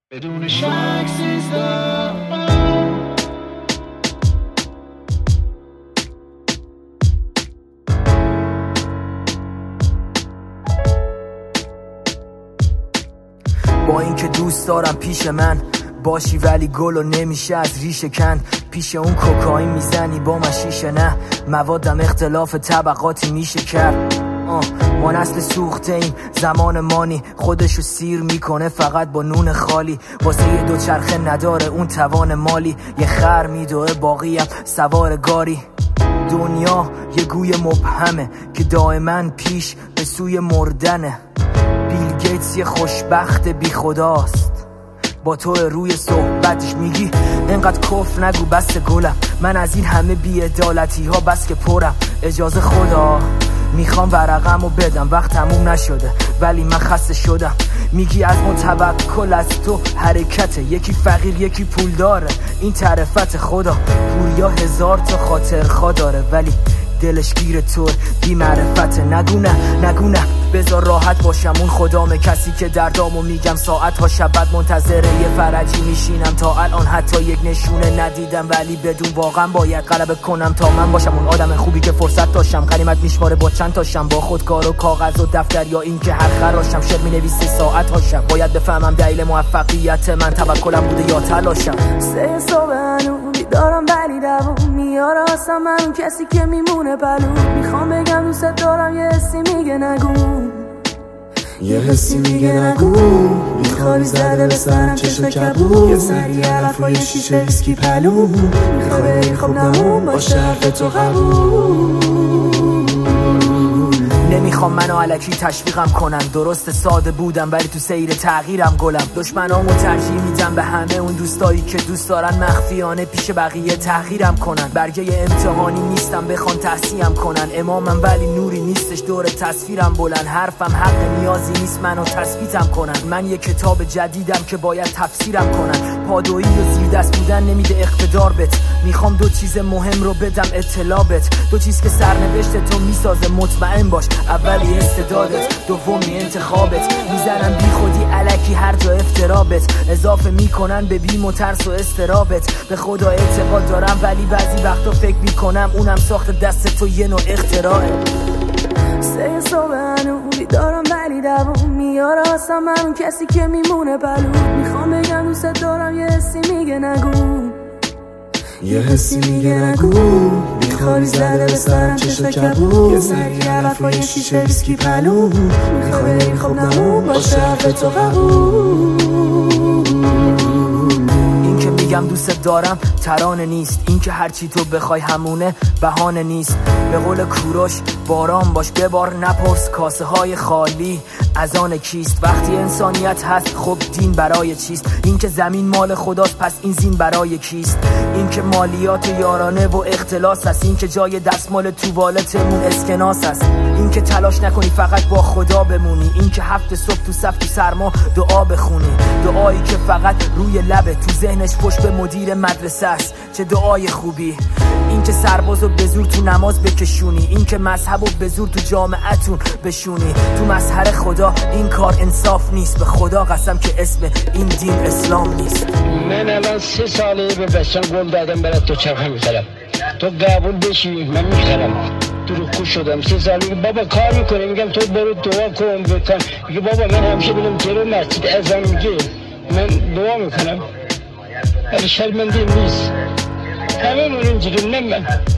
بدون شک 13 با اینکه دوست دارم پیش من باشی ولی گلو نمیشه از ریشه کند. پیش اون کوکائین میزنی با من شیشه، نه موادم اختلاف طبقاتی میشه کرد. ما نسل سوخته ایم، زمان مانی خودشو سیر میکنه فقط با نون خالی. واسه یه دوچرخه نداره اون توان مالی، یه خر میدوه باقیم سوار گاری. دنیا یه گوی مبهمه که دائما پیش به سوی مردنه. بیل گیتس یه خوشبخت بی خداست، با تو روی صحبتش میگی اینقدر کف نگو بس گلم. من از این همه بی‌عدالتی ها بس که پرم. اجازه خدا میخوام ورقمو بدم، وقت تموم نشده ولی من خسته شدم. میگی از توکل از تو حرکته، یکی فقیر یکی پول داره، این طرفت خدا. پوریا هزار تا خاطرخواه داره ولی دلش گیر تو بی معرفت. نگو نه بذار راحت باشم، اون خدامه کسی که دردامو میگم ساعت ها شب منتظره یه فرجی میشینم. تا الان حتی یک نشونه ندیدم ولی بدون واقعا باید غلبه کنم تا من باشم اون آدم خوبی که فرصت داشتم. غنیمت میشماره با چند تاشم، با خودکار و کاغذ و دفتر یا این که هر خراشم. شعر مینویسی ساعت هاشم، باید بفهمم دلیل موفقیت من توکلم بوده یا تلاشم. 3 صبح هنو بیدارم ولی دوام میاره واسم من اون کسی که میمونه پلو. میخوام بگم دوست دارم یه حسی میگه نگو، یه حسی میگه نگو. میخوای زده به سرم چشم کبود، یه سری علف و یه شیشه ویسکی پلو. میخوای بری خب نمون باشه حرف تو قبول. نمیخوام منو الکی تشویقم کنن، درست ساده بودم ولی تو سیر تغییرم گلم. دشمنامو ترجیح میدم به همه اون دوستایی که دوست دارن مخفیانه پیش بقیه تغییرم کنن. برگه امتحانی نیستم بخوان تحصیلم کنن، امامم ولی نوری نیستش دور تصویرم بلند. حرفم حق نیازی نیست منو تثبیتم کنن. من یه کتاب جدیدم که باید تفسیرم کنن. پادویی و زیر دست بودن نمیده اقتدار بت. میخوام 2 چیز مهم رو بدم اطلاع بت، 2 چیز که سرنوشت تو میسازه. مطمئن باش اولی استعدادت، دومی انتخابت. میزنم بی خودی الکی هر جا افترابت، اضافه میکنن به بیم و ترس و استرابت. به خدا اعتقاد دارم ولی بعضی وقتا فکر میکنم اونم ساخت دست تو یه نوع اختراعه. 3 صبح هنو بیدارم ولی دوام میاره واسم من اون کسی که میمونه پلو. میخوام بگم دوست دارم یه حسی میگه نگو، یه حسی میگه نگو. میخوای زده به سرم چشم کبود، یه سری علف و یه شیشه ویسکی پلو. میخوای بری خب نمون باشه حرف تو قبول. این که میگم دوست دارم ترانه نیست، این که هرچی تو بخوای همونه بهانه نیست. به قول کوروش باران باش ببار نپرس کاسه های خالی از آن کیست. وقتی انسانیت هست خب دین برای چیست؟ این که زمین مال خداست پس این زین برای کیست؟ این که مالیات یارانه و اختلاس است، این که جای دستمال توالتمون اسکناس است. این که تلاش نکنی فقط با خدا بمونی، این که 7 صبح تو صف تو سرما دعا بخونی. دعایی که فقط روی لبه تو ذهنش پشت به مدیر مدرسه است، چه دعای خوبی. این که سربازو به زور تو نماز بکشونی، این که مذهبو به زور تو جامعتون بشونی. تو مظهر خدا این کار انصاف نیست، به خدا قسم که اسم این دین اسلام نیست. من الان 3 ساله به بچم گل دادم برات دوچرخه میخرم، تو قبول بشی من میخرم. دروغگو شدم 3 ساله بابا کار میکنه، میگم تو برو دعا کن بکن. میگه بابا من همیشه بینم جلو مسجد اذان میگه من دعا میکنم، ولی شرمنده نیست. همه من اینجوری نه من